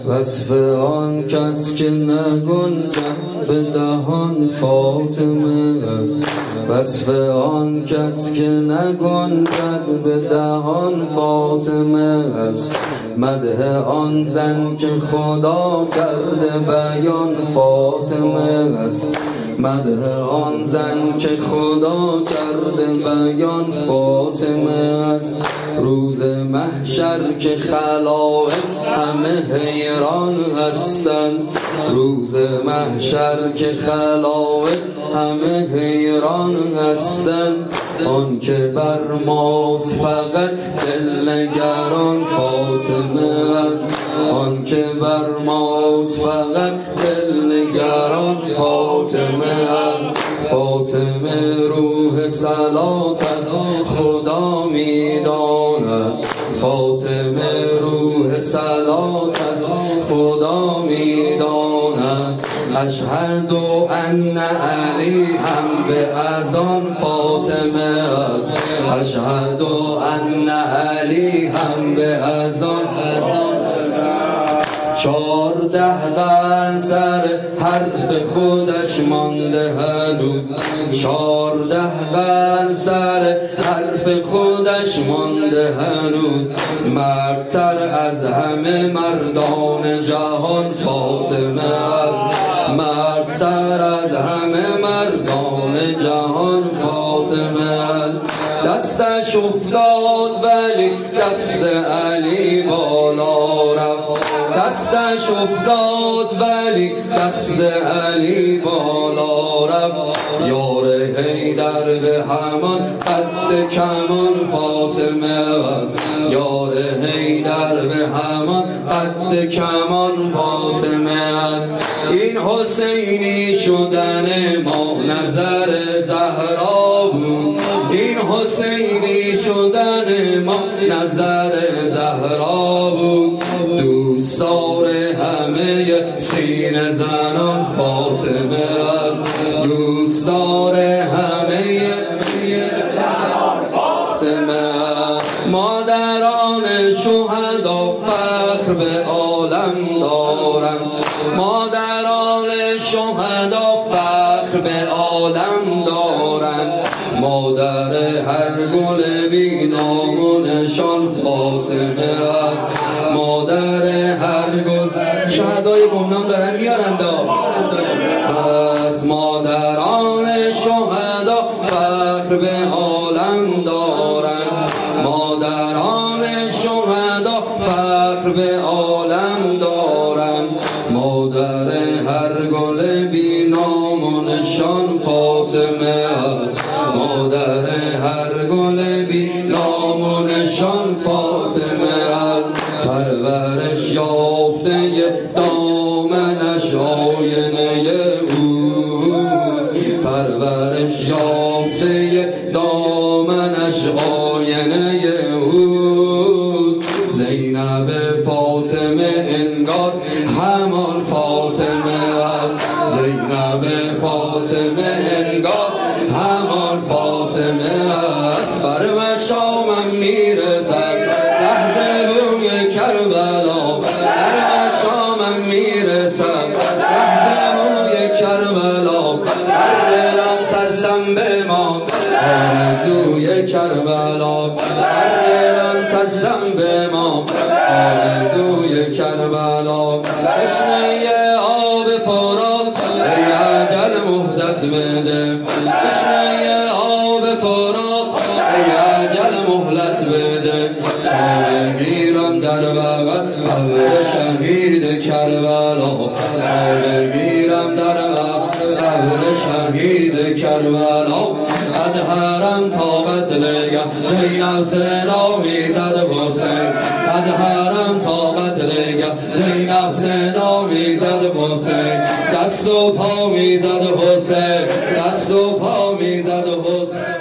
وصف آن کس که نگنجد به دهان فاطمه است. وصف آن کس که نگنجد به دهان فاطمه است. مدح آن زن که خدا کرده بیان فاطمه است. مدح آن زن که خدا کرده بیان فاطمه است. روز محشر که خلائق همه حیران هستند. روز محشر که خلائق همه حیران هستند. آن که بر ماست فقط دلنگران فاطمه است. آن که بر ماست فقط دلنگران فاطمه است. فاطمه روح صلات از خدا میداند. فاطمه روح صلات از خدا میداند. اشهد ان علی هم به اذان فاطمه است. اشهد ان علی هم به اذان 14 قرن سر حرف خودش مانده هنوز. 14 قرن سر حرف خودش مانده هنوز. مردتر از همه مردان جهان فاطمه است. مردتر از همه مردان جهان فاطمه است. دستش افتاد ولی دست علی بالا رفت. دستش افتاد ولی دست علی بالا رفت. یار حیدر به همان قد کمان فاطمه است. یار حیدر به همان قد کمان فاطمه است. این حسینی شدن ما نظر زهرا بود. این حسینی شدن ما نظر زهرا بود. دوستار همه سینه زنان فاطمه است. دوستار همه سینه زنان فاطمه است. مادران شهدا فخر به عالم دارند. مادران شهدا فخر به عالم دارند. مادر هر گل بی نام و نشان فاطمه است. مادر هر گل شهدای گمنام دارن میارند. پس مادران شهدا فخر به عالم دارند. مادران شهدا فخر به عالم دارند. مادر هر گل بی نام و نشان فاطمه است. مادر هر گل بی نام و نشان فاطمه است. پرورش یافته دامنش آینه اوست. پرورش یافته دامنش آینه اوست. زینب فاطمه انگار همان فاطمه است. زینب فاطمه انگار همان فاطمه است. بر مشامم میرسد لحظه بوی کربلا. بر مشامم میرسد لحظه بوی کربلا. بر دلم ترسم بمان آرزوی کربلا. بر دلم ترسم بمان آرزوی کربلا. تشنه آب فرات ای اجل مهلت بده. تشنه آب فرات ای اجل مهلت بده. خواب میرم در بغل قبر شهید کربلا. خواب میرم در بغل قبر شهید کربلا. از حرم تا قتلگه زینب صدا میزد حسین. از حرم تا قتلگه زینب صدا میزد حسین. دست و پا میزد حسین. دست و پا میزد حسین.